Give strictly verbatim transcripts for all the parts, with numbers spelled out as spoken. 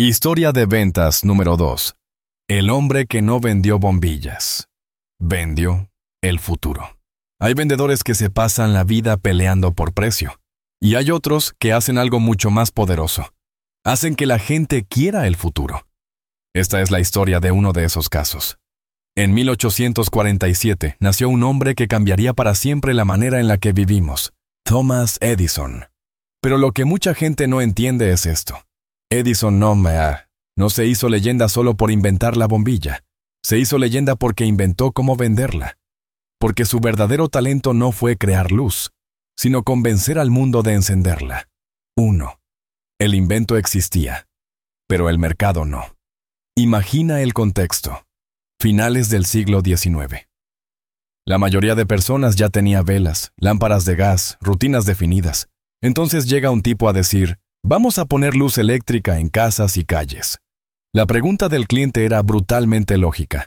Historia de ventas número dos. El hombre que no vendió bombillas. Vendió el futuro. Hay vendedores que se pasan la vida peleando por precio. Y hay otros que hacen algo mucho más poderoso. Hacen que la gente quiera el futuro. Esta es la historia de uno de esos casos. En mil ochocientos cuarenta y siete nació un hombre que cambiaría para siempre la manera en la que vivimos. Thomas Edison. Pero lo que mucha gente no entiende es esto. Edison no, mea, no se hizo leyenda solo por inventar la bombilla. Se hizo leyenda porque inventó cómo venderla. Porque su verdadero talento no fue crear luz, sino convencer al mundo de encenderla. Uno. El invento existía, pero el mercado no. Imagina el contexto. Finales del siglo diecinueve. La mayoría de personas ya tenía velas, lámparas de gas, rutinas definidas. Entonces llega un tipo a decir, vamos a poner luz eléctrica en casas y calles. La pregunta del cliente era brutalmente lógica.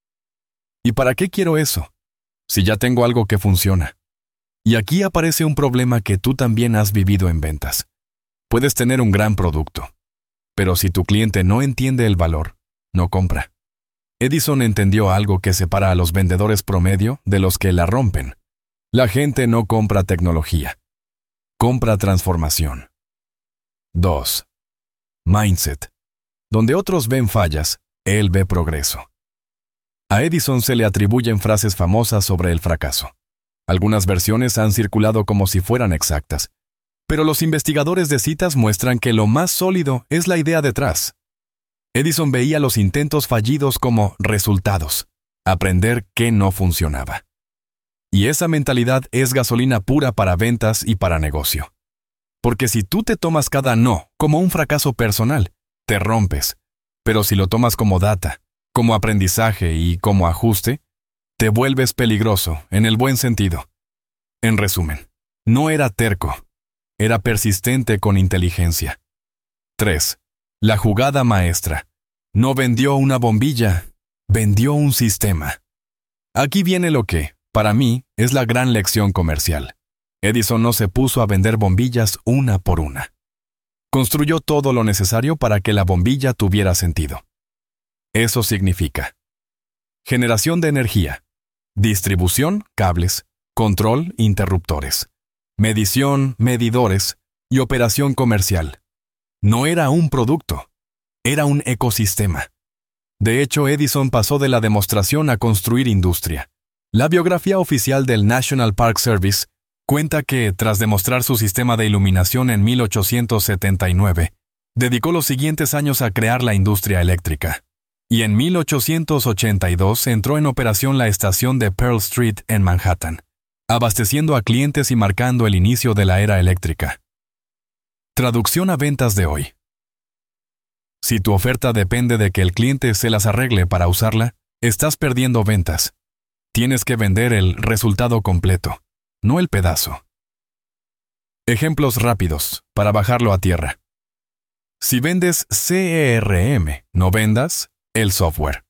¿Y para qué quiero eso? Si ya tengo algo que funciona. Y aquí aparece un problema que tú también has vivido en ventas. Puedes tener un gran producto, pero si tu cliente no entiende el valor, no compra. Edison entendió algo que separa a los vendedores promedio de los que la rompen. La gente no compra tecnología. Compra transformación. dos. Mindset. Donde otros ven fallas, él ve progreso. A Edison se le atribuyen frases famosas sobre el fracaso. Algunas versiones han circulado como si fueran exactas, pero los investigadores de citas muestran que lo más sólido es la idea detrás. Edison veía los intentos fallidos como resultados, aprender qué no funcionaba. Y esa mentalidad es gasolina pura para ventas y para negocio. Porque si tú te tomas cada no como un fracaso personal, te rompes. Pero si lo tomas como data, como aprendizaje y como ajuste, te vuelves peligroso en el buen sentido. En resumen, no era terco, era persistente con inteligencia. tres. La jugada maestra. No vendió una bombilla, vendió un sistema. Aquí viene lo que, para mí, es la gran lección comercial. Edison no se puso a vender bombillas una por una. Construyó todo lo necesario para que la bombilla tuviera sentido. Eso significa generación de energía, distribución, cables, control, interruptores, medición, medidores y operación comercial. No era un producto, era un ecosistema. De hecho, Edison pasó de la demostración a construir industria. La biografía oficial del National Park Service cuenta que, tras demostrar su sistema de iluminación en mil ochocientos setenta y nueve, dedicó los siguientes años a crear la industria eléctrica. Y en mil ochocientos ochenta y dos entró en operación la estación de Pearl Street en Manhattan, abasteciendo a clientes y marcando el inicio de la era eléctrica. Traducción a ventas de hoy. Si tu oferta depende de que el cliente se las arregle para usarla, estás perdiendo ventas. Tienes que vender el resultado completo, no el pedazo. Ejemplos rápidos, para bajarlo a tierra. Si vendes C R M, no vendas el software.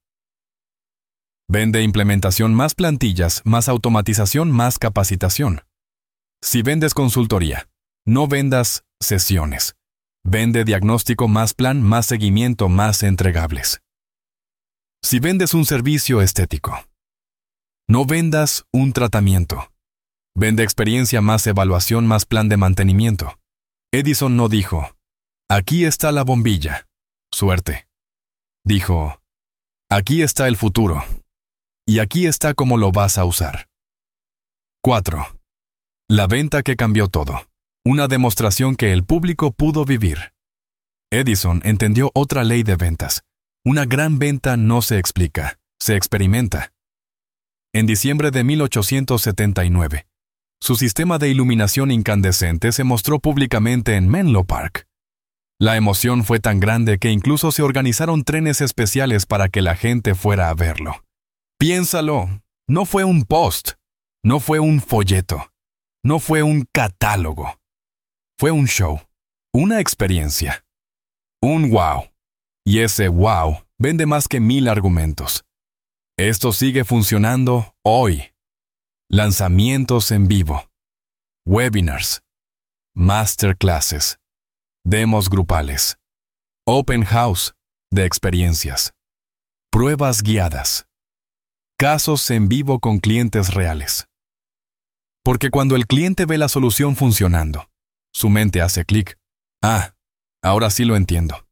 Vende implementación más plantillas, más automatización, más capacitación. Si vendes consultoría, no vendas sesiones. Vende diagnóstico más plan, más seguimiento, más entregables. Si vendes un servicio estético, no vendas un tratamiento. Vende experiencia más evaluación más plan de mantenimiento. Edison no dijo, aquí está la bombilla, suerte. Dijo, aquí está el futuro. Y aquí está cómo lo vas a usar. cuatro. La venta que cambió todo. Una demostración que el público pudo vivir. Edison entendió otra ley de ventas. Una gran venta no se explica, se experimenta. En diciembre de mil ochocientos setenta y nueve, su sistema de iluminación incandescente se mostró públicamente en Menlo Park. La emoción fue tan grande que incluso se organizaron trenes especiales para que la gente fuera a verlo. Piénsalo, no fue un post, no fue un folleto, no fue un catálogo. Fue un show, una experiencia, un wow. Y ese wow vende más que mil argumentos. Esto sigue funcionando hoy. Lanzamientos en vivo, webinars, masterclasses, demos grupales. Open House de experiencias. Pruebas guiadas. Casos en vivo con clientes reales. Porque cuando el cliente ve la solución funcionando, su mente hace clic. Ah, ahora sí lo entiendo.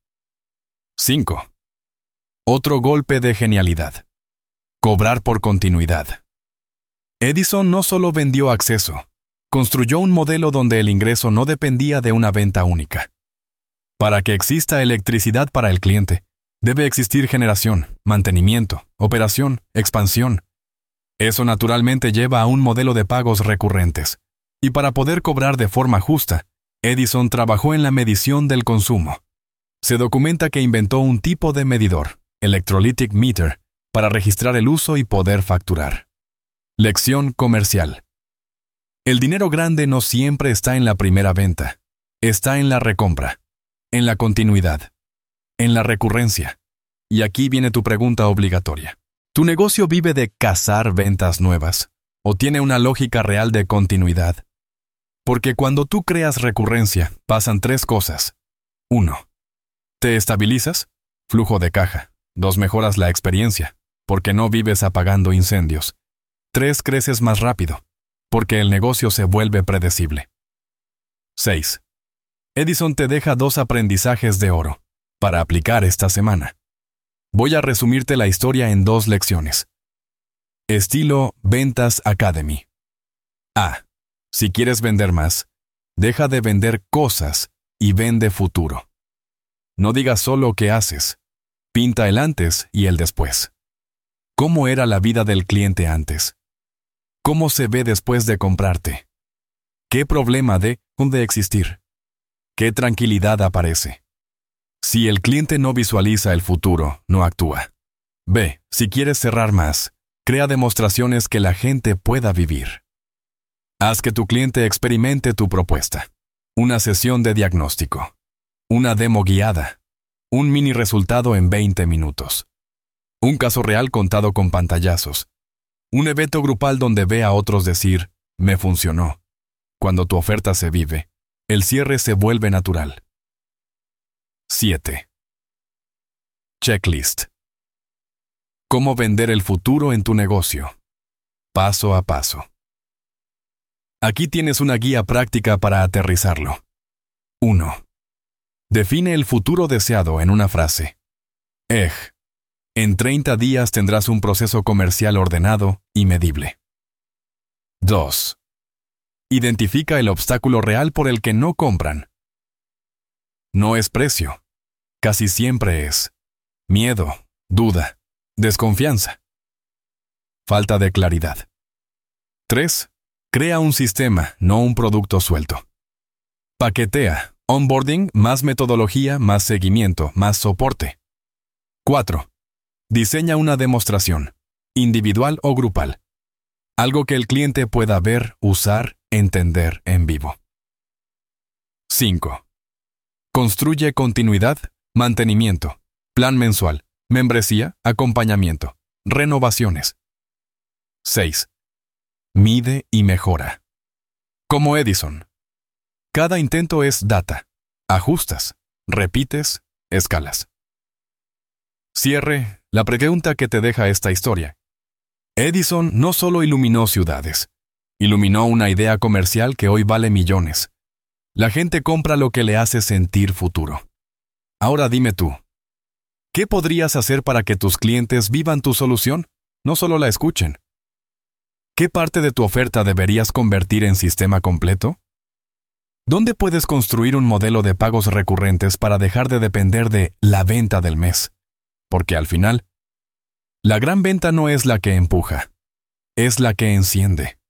cinco. Otro golpe de genialidad. Cobrar por continuidad. Edison no solo vendió acceso, construyó un modelo donde el ingreso no dependía de una venta única. Para que exista electricidad para el cliente, debe existir generación, mantenimiento, operación, expansión. Eso naturalmente lleva a un modelo de pagos recurrentes. Y para poder cobrar de forma justa, Edison trabajó en la medición del consumo. Se documenta que inventó un tipo de medidor, Electrolytic Meter, para registrar el uso y poder facturar. Lección comercial. El dinero grande no siempre está en la primera venta. Está en la recompra, en la continuidad, en la recurrencia. Y aquí viene tu pregunta obligatoria. ¿Tu negocio vive de cazar ventas nuevas o tiene una lógica real de continuidad? Porque cuando tú creas recurrencia, pasan tres cosas. Uno. Te estabilizas, flujo de caja. Dos. Mejoras la experiencia, porque no vives apagando incendios. Tres. Creces más rápido, porque el negocio se vuelve predecible. seis. Edison te deja dos aprendizajes de oro para aplicar esta semana. Voy a resumirte la historia en dos lecciones. Estilo Ventas Academy. A. Si quieres vender más, deja de vender cosas y vende futuro. No digas solo qué haces. Pinta el antes y el después. ¿Cómo era la vida del cliente antes? ¿Cómo se ve después de comprarte? ¿Qué problema de, de existir? ¿Qué tranquilidad aparece? Si el cliente no visualiza el futuro, no actúa. B. Si quieres cerrar más, crea demostraciones que la gente pueda vivir. Haz que tu cliente experimente tu propuesta. Una sesión de diagnóstico. Una demo guiada. Un mini resultado en veinte minutos. Un caso real contado con pantallazos. Un evento grupal donde ve a otros decir, me funcionó. Cuando tu oferta se vive, el cierre se vuelve natural. siete. Checklist. ¿Cómo vender el futuro en tu negocio? Paso a paso. Aquí tienes una guía práctica para aterrizarlo. uno. Define el futuro deseado en una frase. Ej. En treinta días tendrás un proceso comercial ordenado y medible. dos. Identifica el obstáculo real por el que no compran. No es precio. Casi siempre es miedo, duda, desconfianza. Falta de claridad. tres. Crea un sistema, no un producto suelto. Paquetea. Onboarding, más metodología, más seguimiento, más soporte. cuatro. Diseña una demostración, individual o grupal. Algo que el cliente pueda ver, usar, entender en vivo. cinco. Construye continuidad, mantenimiento, plan mensual, membresía, acompañamiento, renovaciones. seis. Mide y mejora. Como Edison. Cada intento es data. Ajustas, repites, escalas. Cierre, la pregunta que te deja esta historia. Edison no solo iluminó ciudades, iluminó una idea comercial que hoy vale millones. La gente compra lo que le hace sentir futuro. Ahora dime tú, ¿qué podrías hacer para que tus clientes vivan tu solución? No solo la escuchen. ¿Qué parte de tu oferta deberías convertir en sistema completo? ¿Dónde puedes construir un modelo de pagos recurrentes para dejar de depender de la venta del mes? Porque al final, la gran venta no es la que empuja, es la que enciende.